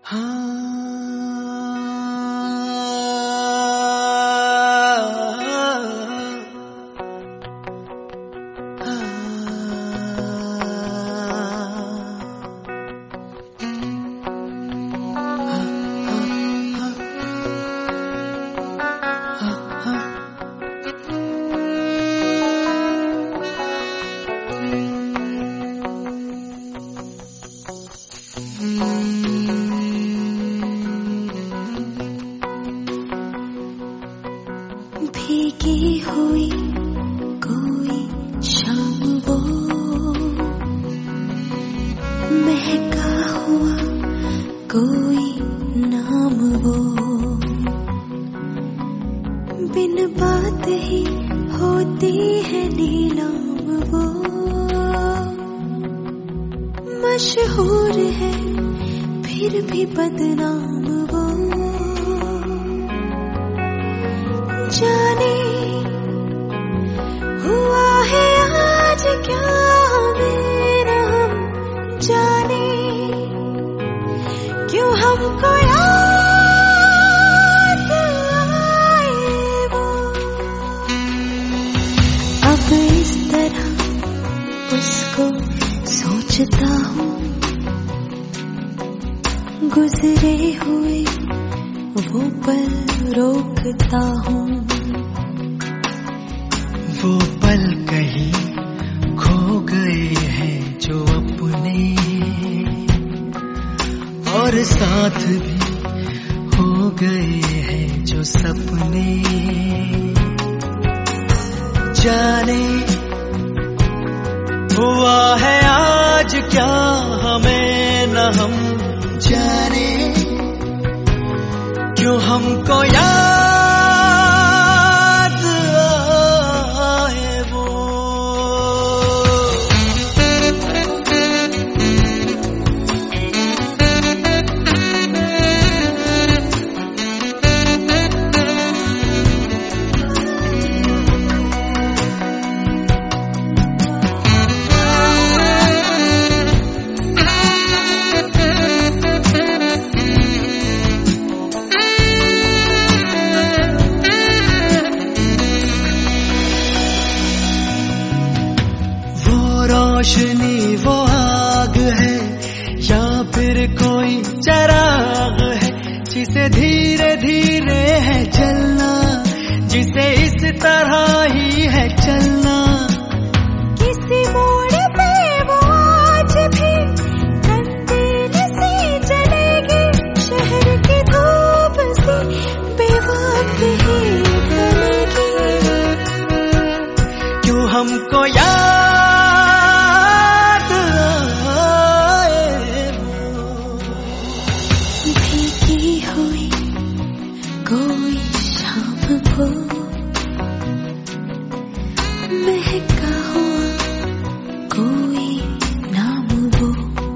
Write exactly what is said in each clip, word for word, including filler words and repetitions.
भीगी हुई कोई शाम वो, महका हुआ कोई नाम वो, बिन बात ही होती है नीलाम वो, मशहूर है फिर भी बदनाम वो, जाने हुआ है आज क्या मेरा, हम जाने क्यों हमको याद आए वो। अब इस तरह उसको सोचता हूँ, गुजरे हुए वो पल रोकता हूँ। वो पल कहीं खो गए हैं जो अपने, और साथ भी हो गए हैं जो सपने, जाने हुआ है आज क्या हमें न हम जाने क्यों हमको याद आए वो। रोशनी वो आग है या फिर कोई चराग है, जिसे धीरे धीरे है चलना, जिसे इस तरह ही है चलना। किसी मोड़ पे वो आज भी कंदील से जलेगी, शहर की धूप से बेवक्त ही ढलेगी। क्यों हमको याद कोई शाम को, महका हुआ कोई नाम वो,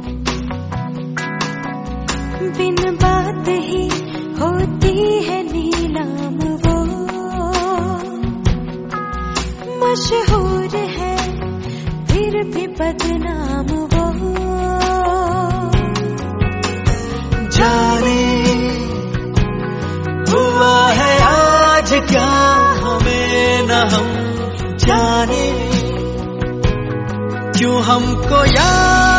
बिन बात ही होती है नीलाम वो, मशहूर है फिर भी बदनाम वो, जाने हुआ है आज क्या हमें न हम जाने क्यों हमको याद